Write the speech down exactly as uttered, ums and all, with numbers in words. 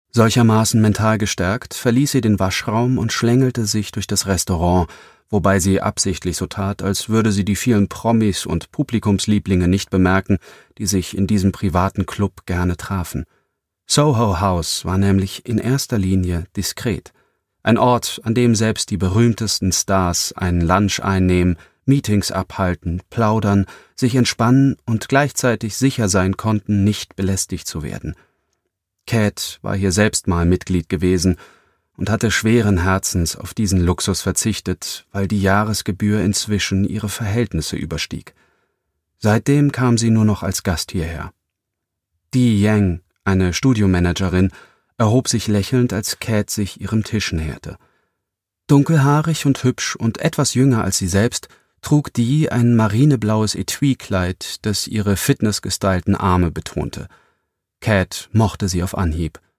Solchermaßen mental gestärkt verließ sie den Waschraum und schlängelte sich durch das Restaurant, wobei sie absichtlich so tat, als würde sie die vielen Promis und Publikumslieblinge nicht bemerken, die sich in diesem privaten Club gerne trafen. Soho House war nämlich in erster Linie diskret. Ein Ort, an dem selbst die berühmtesten Stars einen Lunch einnehmen, Meetings abhalten, plaudern, sich entspannen und gleichzeitig sicher sein konnten, nicht belästigt zu werden. Cat war hier selbst mal Mitglied gewesen und hatte schweren Herzens auf diesen Luxus verzichtet, weil die Jahresgebühr inzwischen ihre Verhältnisse überstieg. Seitdem kam sie nur noch als Gast hierher. Di Yang, eine Studiomanagerin, erhob sich lächelnd, als Cat sich ihrem Tisch näherte. Dunkelhaarig und hübsch und etwas jünger als sie selbst, trug Di ein marineblaues Etui-Kleid, das ihre fitnessgestylten Arme betonte. Cat mochte sie auf Anhieb.